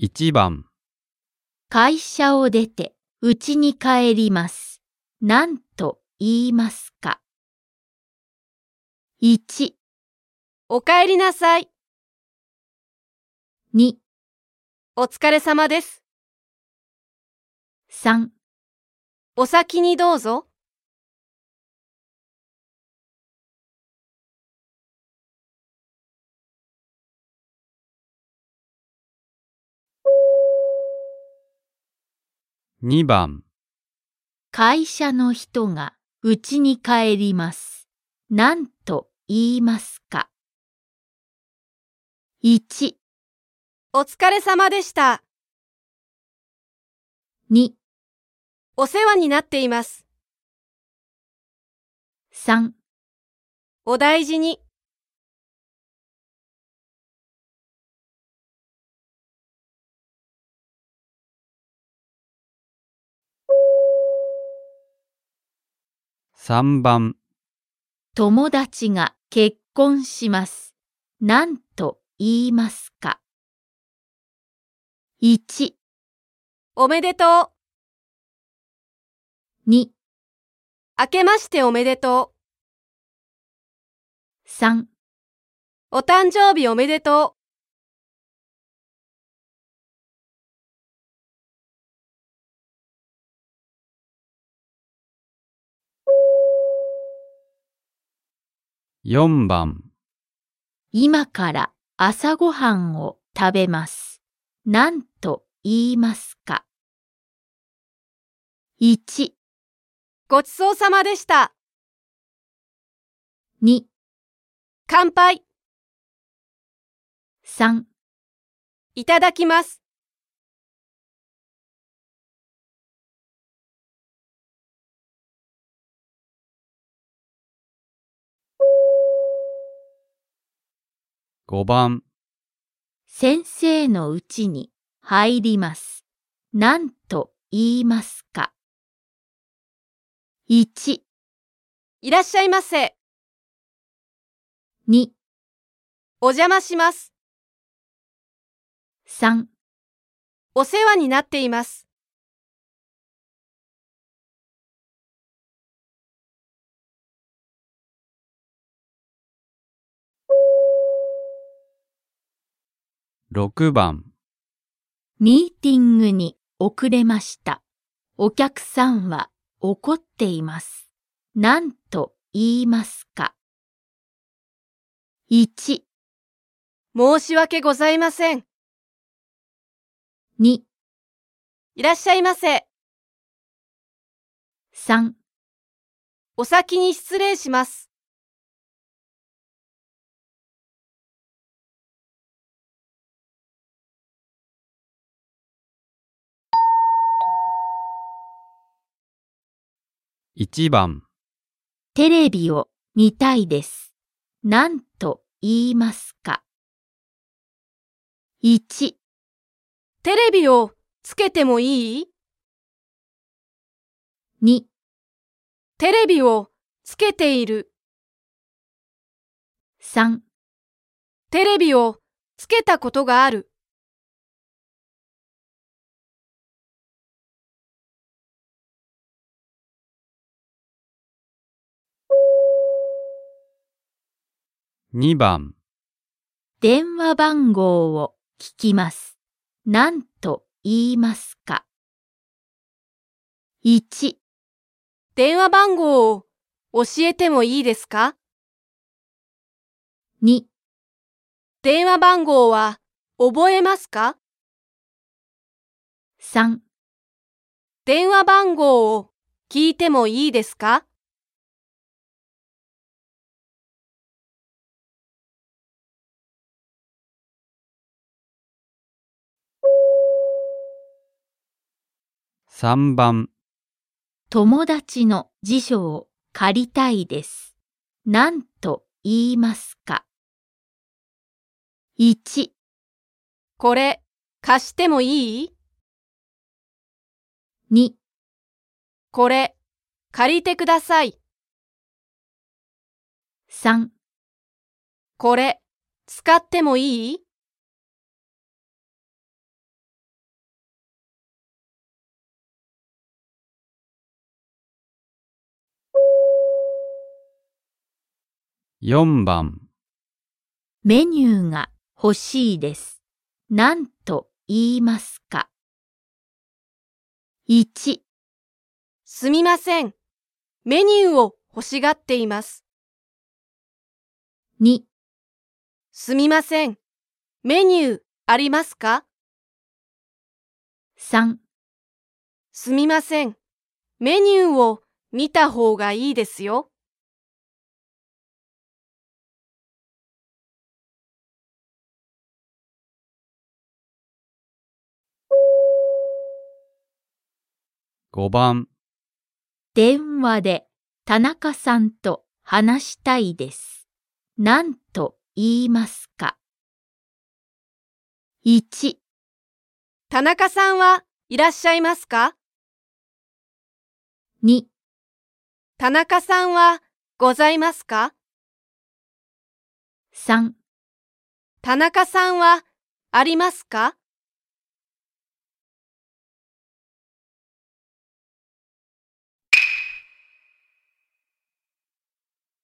1番、 会社を出て家に帰ります。何と言いますか。1、 お帰りなさい。 2、 お疲れ様です。 3、 お先にどうぞ。 2番、 会社の人が家に帰ります。何と言いますか。1、 お疲れ様でした。 2、 お世話になっています。 3、 お大事に。 3番、 友達が結婚します。何と言いますか。1、 おめでとう。 2、 明けましておめでと 3、 う。お誕生日おめでと 4番、 今から朝ごはんを食べます。何と言いますか。1、 う。ごちそうさまでした。 2、 乾杯。 3、 いただきます。 5番、 先生の家に入ります。何と言いますか。1、 いらっしゃいませ。 2、 お邪魔します。 3、 お世話になっています。 6番、 ミーティングに遅れました。お客さんは怒っています。何と言いますか。1、 申し訳ございません。 2、 いらっしゃいませ。 3、 お先に失礼します。 1番、 テレビを見たいです。何と言いますか。1、 テレビをつけてもいい？ 2、 テレビをつけている。 3、 テレビをつけたことがある。 2番、 電話番号を聞きます。何と言いますか。1、 電話番号を教えてもいいですか？ 2、 電話番号は覚えますか？ 3、 電話番号を聞いてもいいですか？ 3番、 友達の辞書を借りたいです。何と言いますか。1、 これ貸してもいい？ 2、 これ借りてください。 3、 これ使ってもいい？ 4番、 メニューが欲しいです。何と言いますか。1、 すみません。メニューを欲しがっています。 2、 すみません。メニューありますか？ 3、 すみません。メニューを見た方がいいですよ。 5番、 電話で田中さんと話したいです。何と言いますか。1、 田中さんはいらっしゃいますか？ 2、 田中さんはございますか？ 3、 田中さんはありますか？